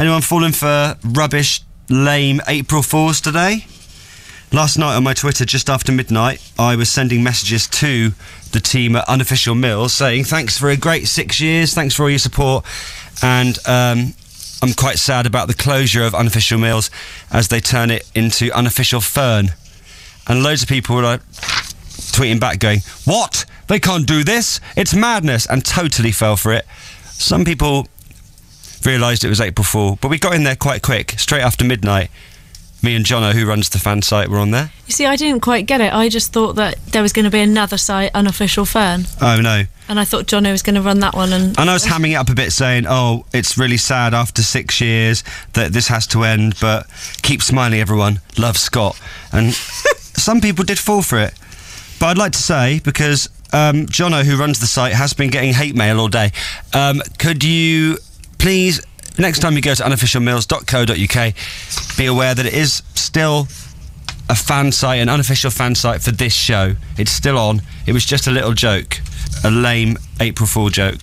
Anyone falling for rubbish, lame April Fools today? Last night on my Twitter, just after midnight, I was sending messages to the team at Unofficial Mills saying thanks for a great 6 years, thanks for all your support, and I'm quite sad about the closure of Unofficial Mills as they turn it into Unofficial Fern. And loads of people were tweeting back going, what? They can't do this? It's madness, and totally fell for it. Some people realised it was April Fool, but we got in there quite quick, straight after midnight. Me and Jono, who runs the fan site, were on there. You see, I didn't quite get it. I just thought that there was going to be another site, Unofficial Fern. Oh, no. And I thought Jono was going to run that one. And I was hamming it up a bit, saying, oh, it's really sad after 6 years that this has to end, but keep smiling, everyone. Love, Scott. And some people did fall for it. But I'd like to say, because Jono, who runs the site, has been getting hate mail all day, could you please, next time you go to unofficialmills.co.uk, be aware that it is still a fan site, an unofficial fan site for this show. It's still on. It was just a little joke, a lame April Fool joke.